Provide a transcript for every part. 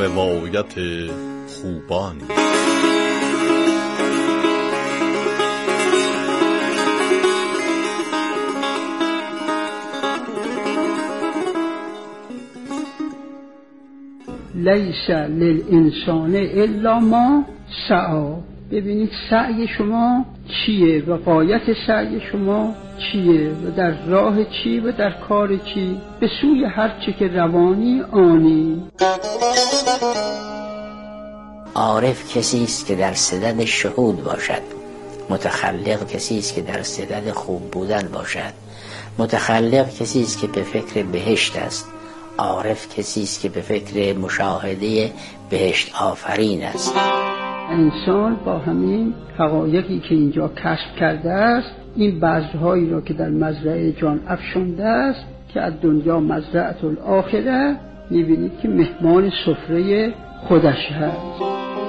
روایت خوبان. لیس للانسان الا ما سعی. ببینید سعی شما چیه و غایت سعی شما چیه و در راه چی و در کار چی، به سوی هر چی که روانی آنی. عارف کسی است که در صدد شهود باشد، متخلق کسی است که در صدد خوب بودن باشد، متخلق کسی است که به فکر بهشت است، عارف کسی است که به فکر مشاهده بهشت آفرین است. انسان با همین حقایقی که اینجا کشف کرده است، این بذرهایی را که در مزرعه جان افشانده است که از دنیا مزرعه الاخره، می‌بینید که مهمان سفره خودش هست.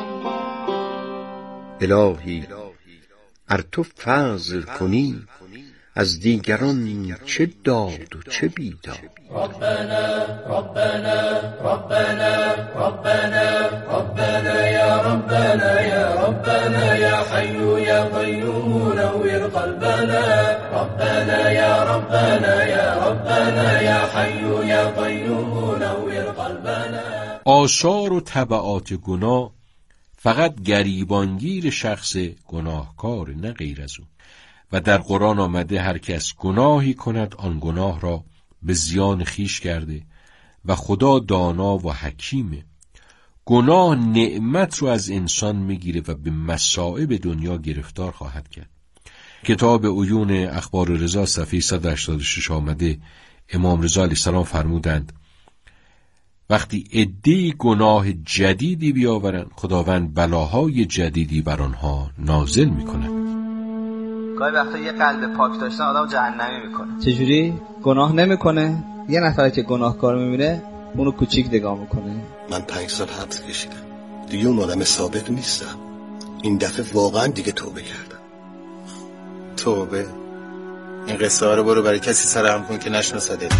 الهی ار تو فضل کنی از دیگران چه داد و چه بیداد. ربنا ربنا ربنا ربنا ربنا یا ربنا یا ربنا یا حی یا قیوم نور قلبنا. ربنا یا ربنا یا ربنا یا حی یا قیوم نور قلبنا. آثار و تبعات گناه فقط گریبانگیر شخص گناهکار، نه غیر از اون. و در قرآن آمده هر کس گناهی کند آن گناه را به زیان خیش کرده و خدا دانا و حکیمه. گناه نعمت رو از انسان میگیره و به مصائب دنیا گرفتار خواهد کرد. کتاب عیون اخبار رضا صفحه 186 آمده امام رضا علیه السلام فرمودند وقتی عده‌ای گناه جدیدی بیاورند خداوند بلاهای جدیدی بر آنها نازل میکند. گاهی وقتا یه قلب پاک داشتن آدم جهنمی میکنه. چجوری؟ گناه نمیکنه، یه نفر که گناهکار میبینه اونو کوچیک نگاه میکنه. من 5 سال حبس کشیدم، دیگه اون آدم سابق نیستم. این دفعه واقعا دیگه توبه کردم. توبه؟ این قصه ها رو برو برای کسی سرهم کن که نشناسدت.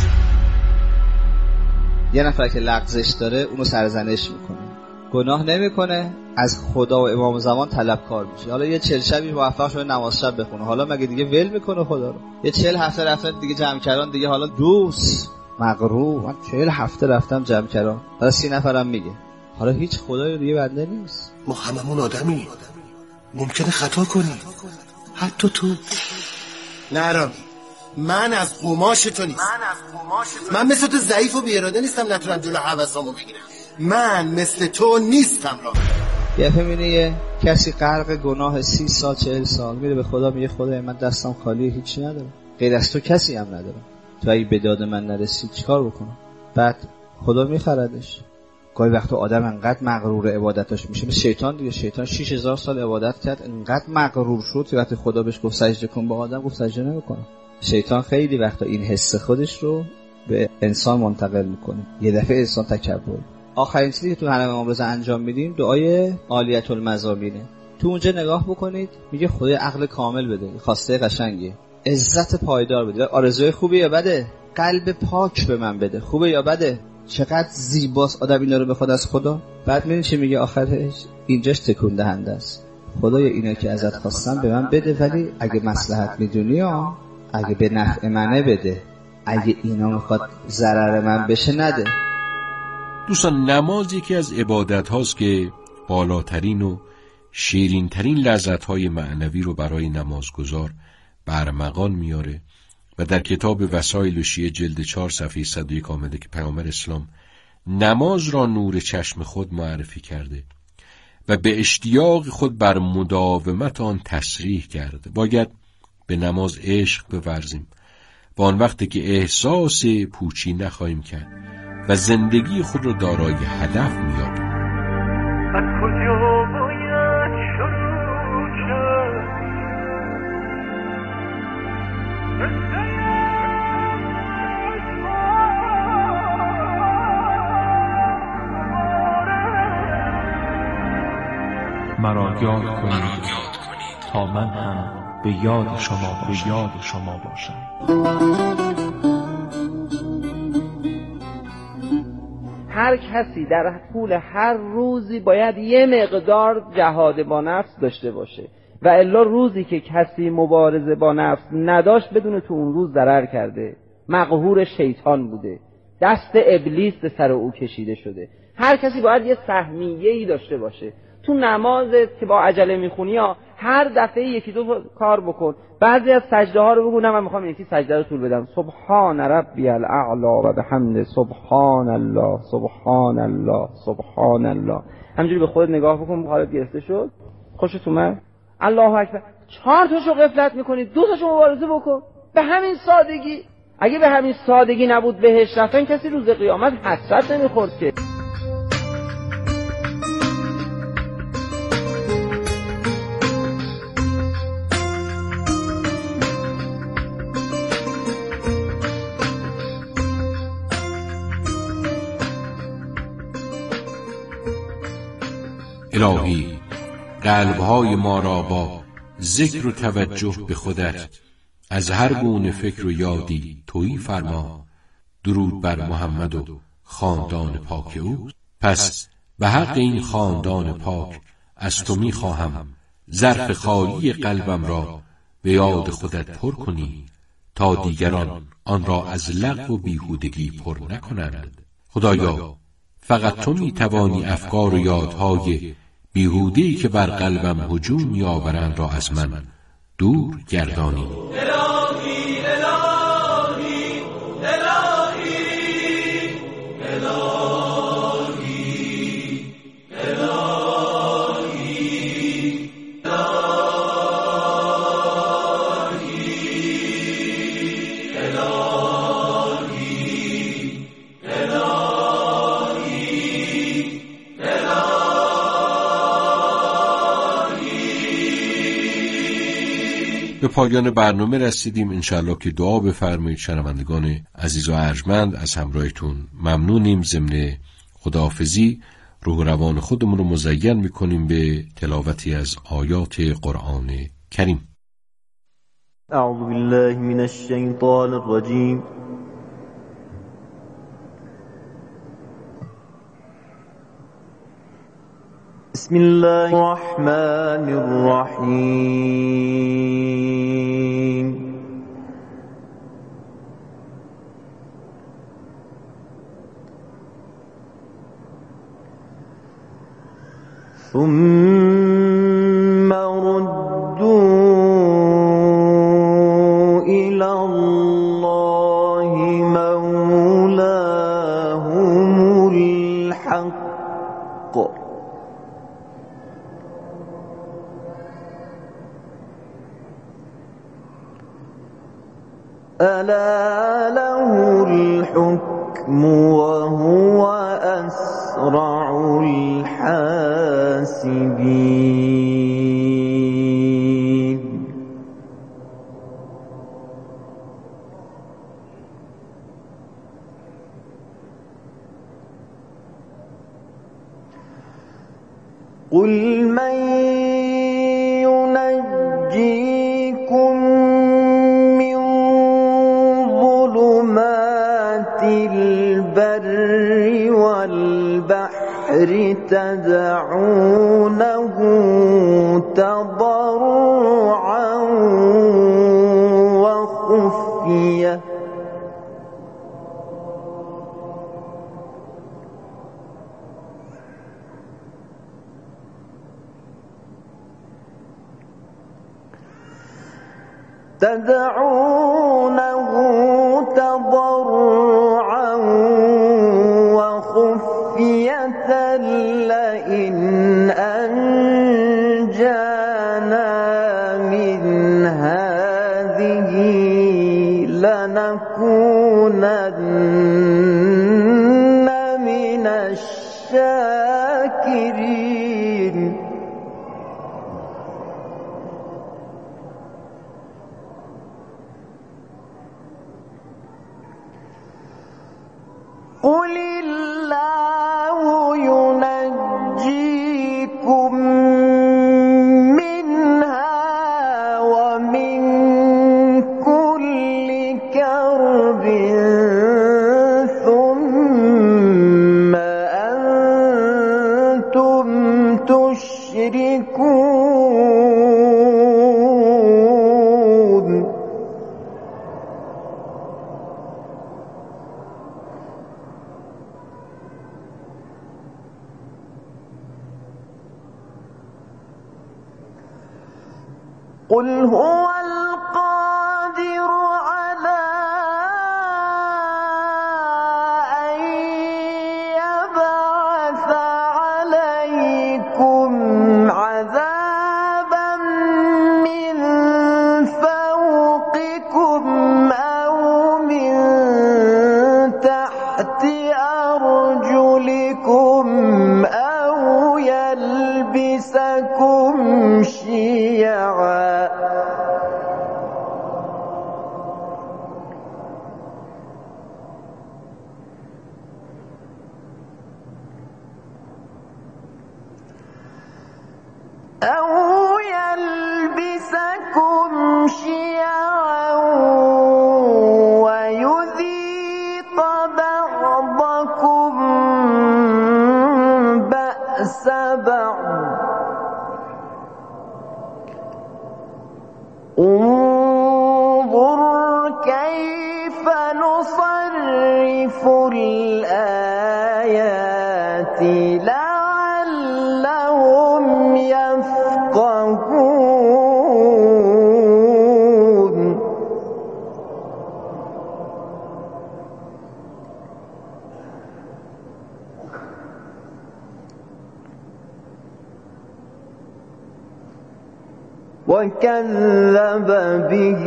یه نفر که لغزش داره اونو سرزنش میکنه، گناه نمیکنه، از خدا و امام زمان طلبکار میشه. حالا یه 40 شبی موفق شده نماز شب بخونه، حالا مگه دیگه ول میکنه خدا رو؟ یه 40 هفته رفتن دیگه جمع کردن، دیگه حالا دوست مغرور، من 40 هفته رفتم جمع کردن، حالا 30 نفرم میگه. حالا هیچ خدایی دیگه بنده نیست. ما هممون آدمی، ممکنه خطا کنی، حتی تو. نرامی من از قماش تو نیست، من مثل تو ضعیف و بی‌اراده نیستم نتونم جلو هوسامو بگیرم. من مثل تو نیستم. را یه فهمیده یه کسی غرق گناه 30 سال 40 سال میره به خدا میگه خدای من دستم خالیه، هیچی ندارم، غیر از تو کسی هم ندارم، تو اگه به داد من نرسی چیکار بکنم؟ بعد خدا میخردش. گاهی وقتا آدم انقدر مغرور عبادتاش میشه، به شیطان دیگه. شیطان 6000 سال عبادت کرد، انقدر مغرور شد که وقتی خدا بهش گفت سجده کن به آدم گفت سجده نمیکنم. شیطان خیلی وقتا این حس خودش رو به انسان منتقل میکنه، یه دفعه انسان تکبر. آخرین چیزی که تو حرم امام رضا انجام میدیم دعای عالیة المزامینه. تو اونجا نگاه بکنید میگه خدای عقل کامل بده، خواسته قشنگه، عزت پایدار بده، آرزوی خوبه یا بده، قلب پاک به من بده، خوبه یا بده، چقدر زیباست آدم اینا رو بخواد از خدا. بعد میبینی چی میگه آخرش؟ اینجاش تکون دهنده است. خدای اینا که ازت خواستم به من بده، ولی اگه مصلحت میدونی ها، اگه به نفع منه بده، اگه اینا میخواد ضرر من بشه نده. دوستان نماز یکی از عبادت هاست که بالاترین و شیرین ترین لذت های معنوی رو برای نمازگزار برمغان میاره و در کتاب وسائل شیعه جلد 4 صفحه 101 آمده که پیامبر اسلام نماز را نور چشم خود معرفی کرده و به اشتیاق خود بر مداومت آن تصریح کرده. باید به نماز عشق بورزیم و آن وقتی که احساس پوچی نخواهیم کرد و زندگی خود را دارای هدف می‌یابیم. از کجا باید شروع کرد؟ مرا یاد کنید تا من هم به یاد شما باشم. هر هر کسی در طول هر روزی باید یه مقدار جهاد با نفس داشته باشه و الا روزی که کسی مبارزه با نفس نداشت بدون تو اون روز ضرر کرده، مقهور شیطان بوده، دست ابلیس به سر او کشیده شده. هر کسی باید یه سهمیه‌ای داشته باشه. تو نمازت که با عجله میخونی ها، هر دفعه یکی دو کار بکن. بعضی از سجده ها رو بگو نه من میخوام یکی سجده رو طول بدم، سبحان ربی الاعلی و بحمد سبحان الله سبحان الله سبحان الله. همینجوری به خودت نگاه بکن، حالت گرفته شد، خوشت اومد، الله اکبر. 4 تاشو غفلت میکنی، 2 تاشو مبارزه بکن. به همین سادگی. اگه به همین سادگی نبود بهش رفتن، کسی روز قیامت حسرت نمیخورد که. الهی قلبهای ما را با ذکر و توجه به خودت از هر گونه فکر و یادی تویی فرما. درود بر محمد و خاندان پاک او. پس به حق این خاندان پاک از تو می خواهم ظرف خالی قلبم را به یاد خودت پر کنی تا دیگران آن را از لغو و بیهودگی پر نکنند. خدایا فقط تو می توانی افکار و یادهای بیهوده‌ای که بر قلبم هجوم می‌آورند را از من دور گردانی. به پایان برنامه رسیدیم. انشاءالله که دعا بفرمایید. شنوندگان عزیز و ارجمند از همراهتون ممنونیم. ضمن خداحافظی روح و روان خودمون رو مزین میکنیم به تلاوتی از آیات قرآن کریم. اعوذ بالله من الشیطان الرجیم. بسم الله الرحمن الرحیم. ثم ردوا إلى الله مولاهم الحق ألا له الحكم وهو أسرع الحاسبين. قل من ينجيكم من ظلمات البر والبحر تدعونه تضرعا وخفية وخفية لئن أنجانا من هذه لنكونن من الشاكرين. قل الله ينجيكم منها ومن كل كرب ثم يدركون قل هو القادر على أن يبعث عليكم عذابا من فوقكم أو من تحت أرجلكم أو يلبسكم شيعا ويذيق بعضكم بأس بعض انظر كيف نصرف الآيات لعلهم يفقهون وكذب به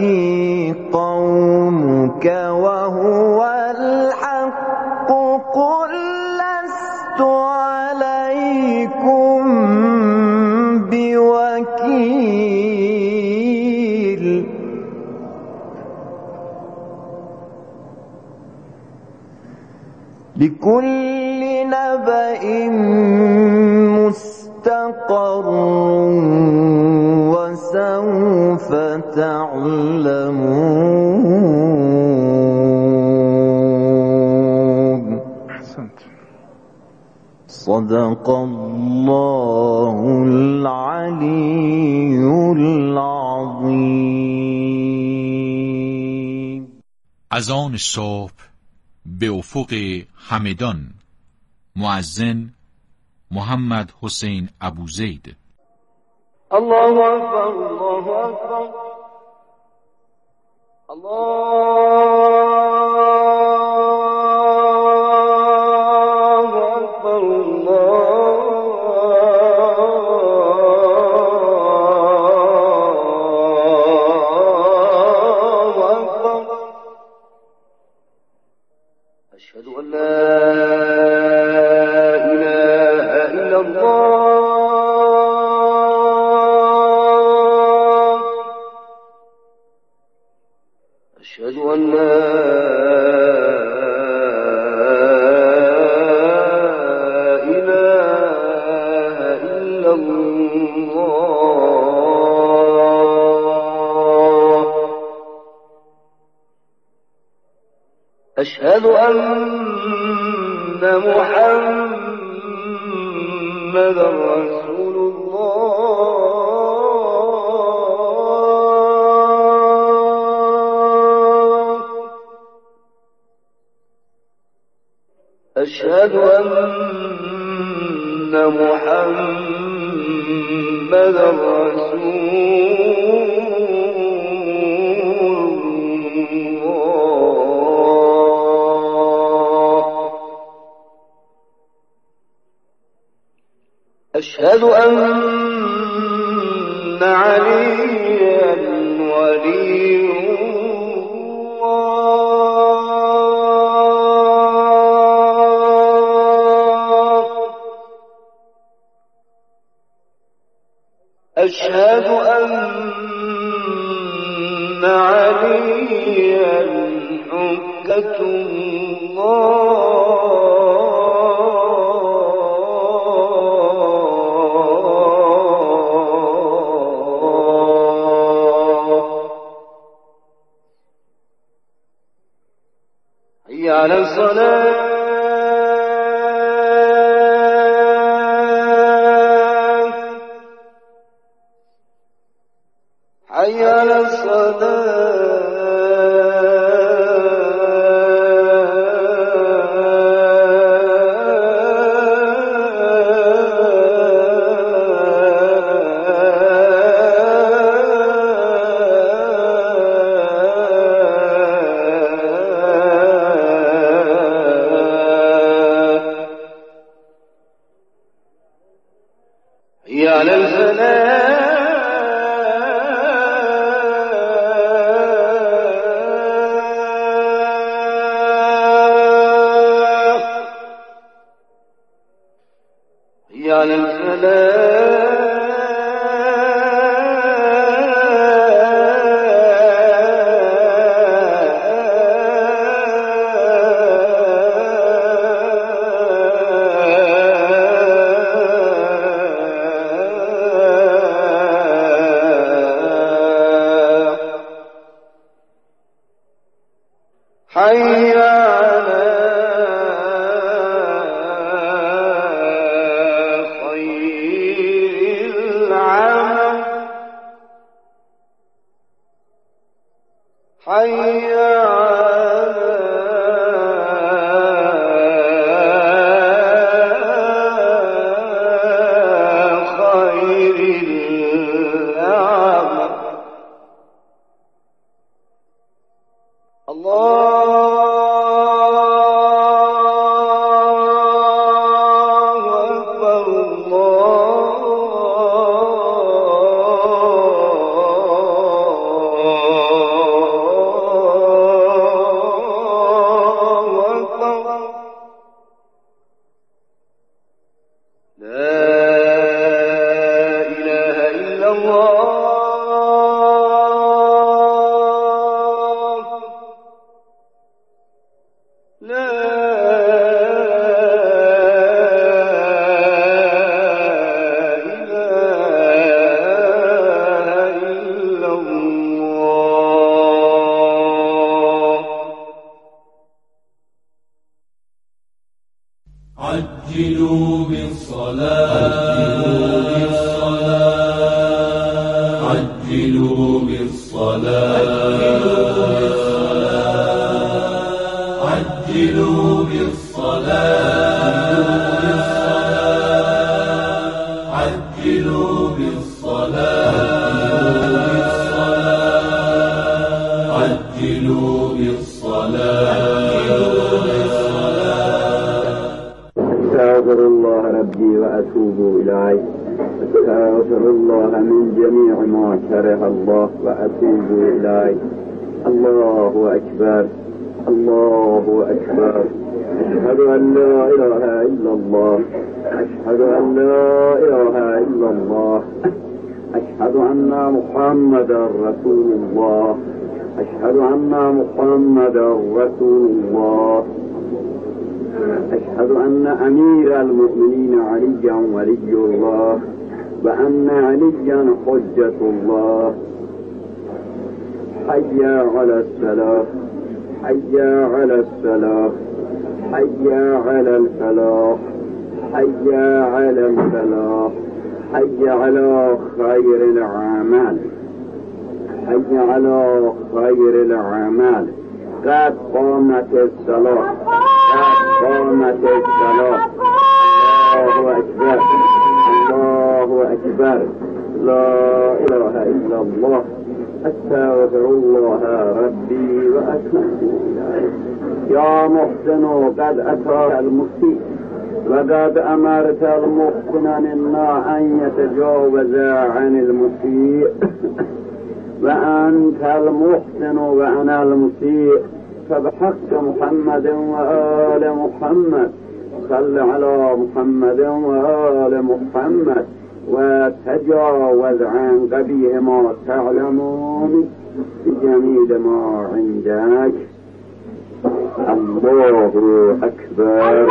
قومك وهو الحق قل لست عليكم بوكيل لكل نبأ مستقر وسوف تعلمون. صدق الله العلي العظيم. از آن صبح به افق همدان. مؤذن محمد حسین ابوزید. الله اکبر الله اکبر الله اکبر الله اکبر اشهد ان لا اله الا الله أشهد أن لا إله إلا الله أشهد أن محمدا رسول الله أشهد أن محمدا رسول الله أشهد أن عليا ولي أشهد أن عليا حجة الله حي على الصلاة عجلوا بالصلاة عجلوا بالصلاة عجلوا بالصلاة عجلوا بالصلاة عجلوا بالصلاة أستغفر الله ربي وأتوب إليه أستغفر الله من جميع ما كره الله وأتوب إليه. الله أكبر الله أكبر. أشهد أن لا إله إلا الله أشهد أن لا إله إلا الله أشهد أن محمدا رسول الله أشهد أن محمدا رسول الله أشهد أن أمير المؤمنين عليا ولي الله وأن عليا حجة الله. حي على الصلاة حي على الصلاة حي على الفلاح حي على الفلاح حي على خير الأعمال حي على خير الأعمال. قد قامت الصلاة قد قامت الصلاة. الله أكبر الله أكبر. لا إله إلا الله. أستغفر الله ربي وأتوب إليه. يا محسن قد أتى المسيء وقد أمرت المحسنين أن يتجاوز عن المسيء وأنت المحسن وأنا المسيء فبحق محمد وآل محمد صل على محمد وآل محمد وتجاوز عن قبيح ما تعلمون بجميل ما عندك. الله أكبر.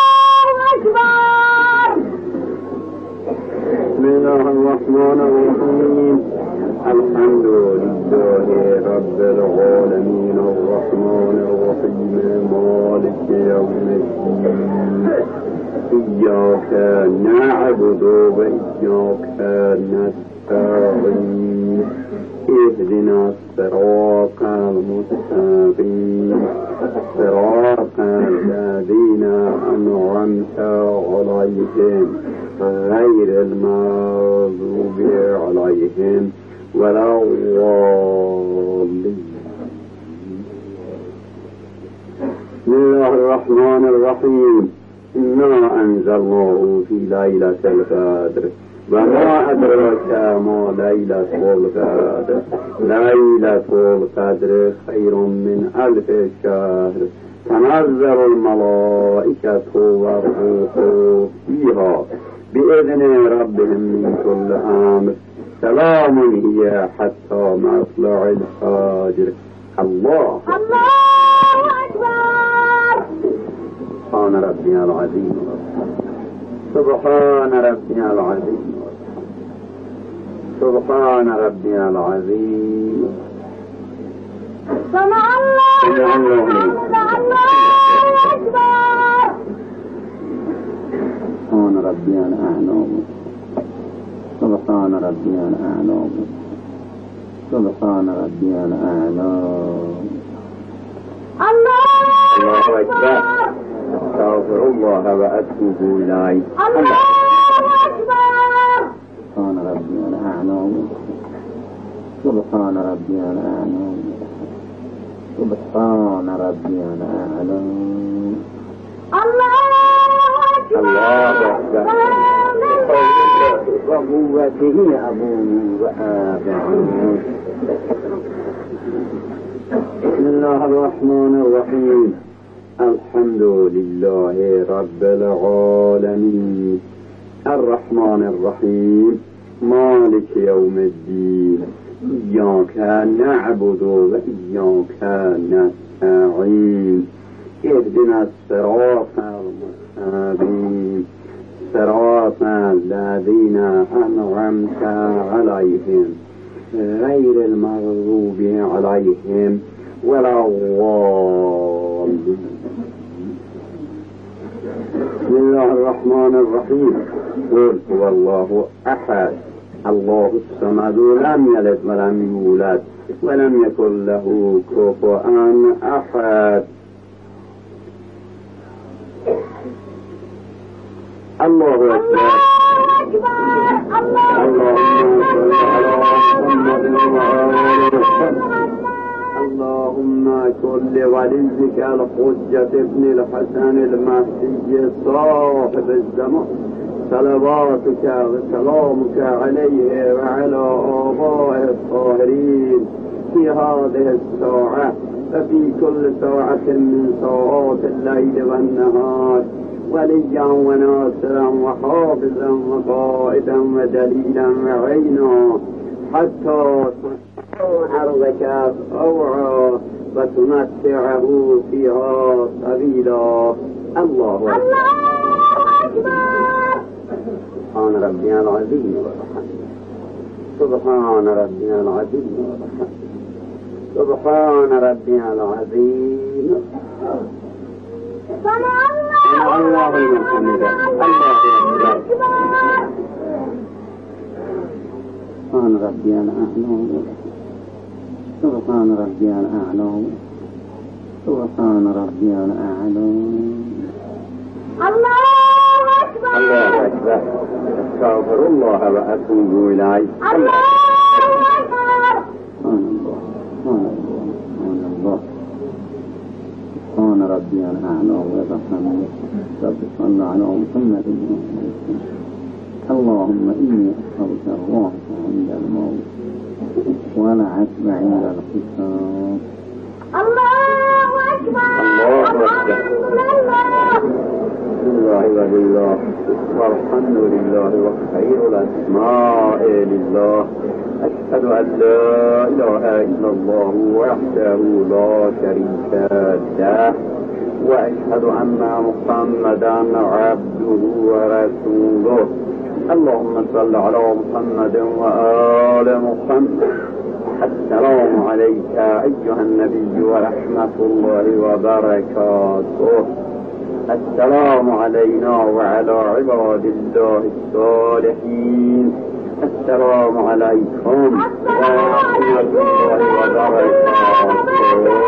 بسم الله الرحمن الرحيم. الحمد لله رب العالمين الرحمن الرحيم مالك يوم الدين. إياك نعبد وإياك نستعين اهدنا الصراط المستقيم صراط الذين أنعمت عليهم غير المغضوب عليهم ولا الضالين. بسم الله الرحمن الرحيم. إنا أنزلناه في ليلة القدر وما أدراك ما ليلة القدر ليلة القدر خير من 1000 شهر تنزل الملائكة والروح فيها بإذن ربهم من كل أمر سلام هي حتى مطلع الفجر. الله أكبر. سبحان ربي العظيم سبحان ربي العظيم سبحان ربي العظيم. سمع الله أكبر. سبحان ربي الأعلى سبحان ربي الأعلى سبحان ربي الأعلى. الله أكبر. أستغفر الله وأتوب إليه. الله أكبر. سبحان ربي الأعلى سبحان ربي الأعلى سبحان ربي الأعلى. الله أكبر. وقوته أبوه وآبعه. بسم الله الرحمن الرحيم. الحمد لله رب العالمين الرحمن الرحيم مالك يوم الدين إياك نعبد وإياك نستعين اهدنا الصراط المستقيم صراط الذين أنعمت عليهم غير المغضوب عليهم ولا الضالين. بسم الله الرحمن الرحيم. قل هو الله أحد الله الصمد لم يلد ولم يولد ولم يكن له كفوا أحد. الله أكبر. اللهم صل على محمد وآل محمد. اللهم كل وليك الحجة ابن الحسن المهدي صاحب الزمان صلواتك وسلامك عليه وعلى آبائه الطاهرين في هذه الساعة وفي كل ساعة من ساعات الليل والنهار وليا وناصرا وحافظا وقائدا ودليلا وعينا حتى أرضك أوعى وتمتعه فيها طويلا. الله أكبر. سبحان ربي العظيم سبحان ربي العظيم سبحان ربي العظيم. سمع الله لمن حمده. الله أكبر. سبحان ربي الأعلى سبحان ربي الأعلى سبحان ربي الأعلى. الله أكبر. الله أكبر. أستغفر الله وأتوب إليه. الله أكبر. سبحان الله سبحان الله سبحان الله. سبحان ربي الأعلى وبحمده. رب صل على محمد اللهم إني أسألك الراحة عند الموت والعتب عند الحساب. الله أكبر. الله أكبر. لله ولله والحمد لله وخير الأسماء لله. أشهد أن لا إله إلا الله وحده لا شريك له وأشهد أن محمدا عبده ورسوله. اللهم صل على محمد وآل محمد. السلام عليك أيها النبي ورحمة الله وبركاته. السلام علينا وعلى عباد الله الصالحين. السلام علیکم و رحمت الله و برکاته.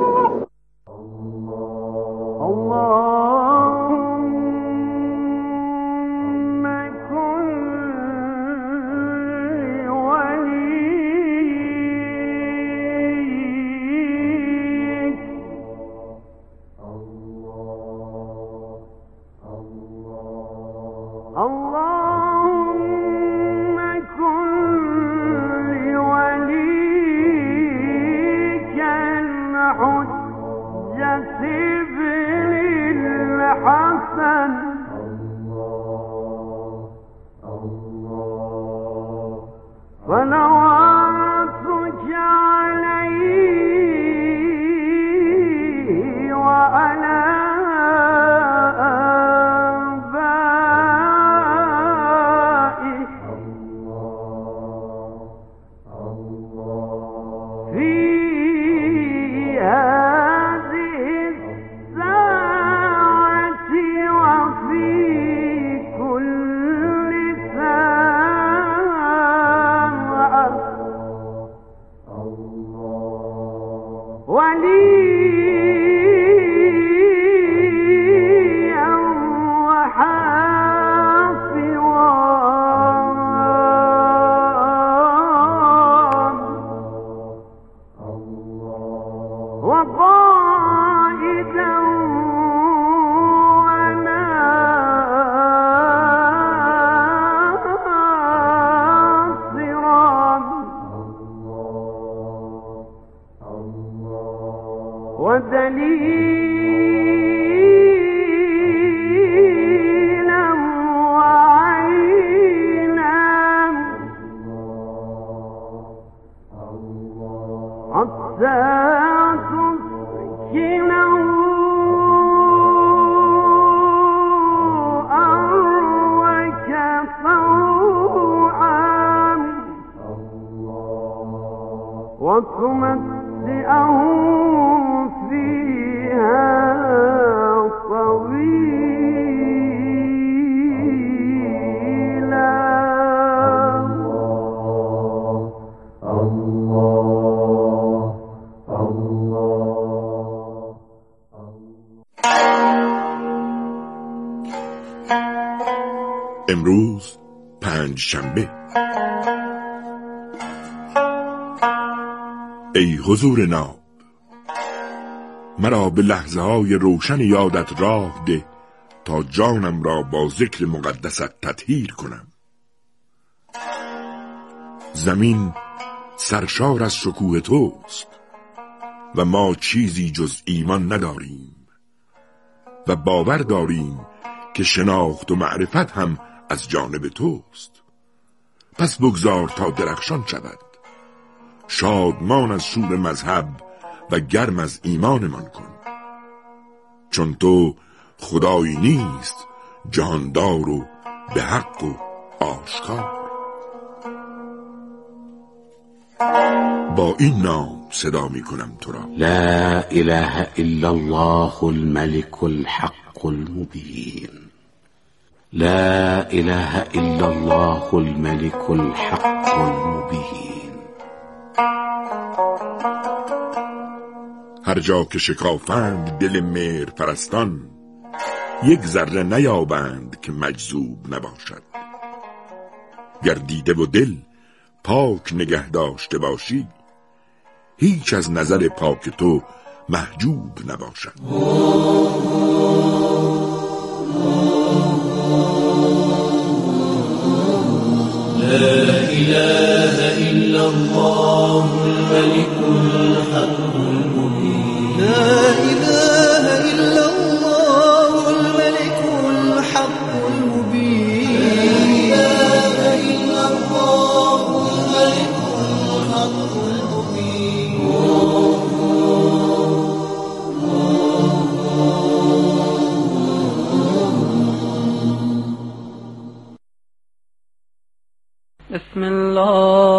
امروز پنجشنبه. ای حضور ناب، مرا به لحظه های روشن یادت راه ده تا جانم را با ذکر مقدست تطهیر کنم. زمین سرشار از شکوه توست و ما چیزی جز ایمان نداریم و باور داریم که شناخت و معرفت هم از جانب توست. پس بگذار تا درخشان شود، شادمان از شور مذهب و گرم از ایمانمان کن، چون تو خدایی نیست جهاندار و به حق و آشکار. با این نام صدا می کنم تو را: لا اله الا الله الملك الحق المبين. لا اله الا الله الملك الحق المبين. هر جا که شکافند دل مهر پرستان، یک ذره نیابند که مجذوب نباشد. گر دیده و دل پاک نگه داشته باشی، هیچ از نظر پاک تو محجوب نباشد. لا إله إلا الله الملك الحق المبين. لا إله إلا الله الملك الحق المبين. لا إله إلا الله الملك الحق المبين. بسم الله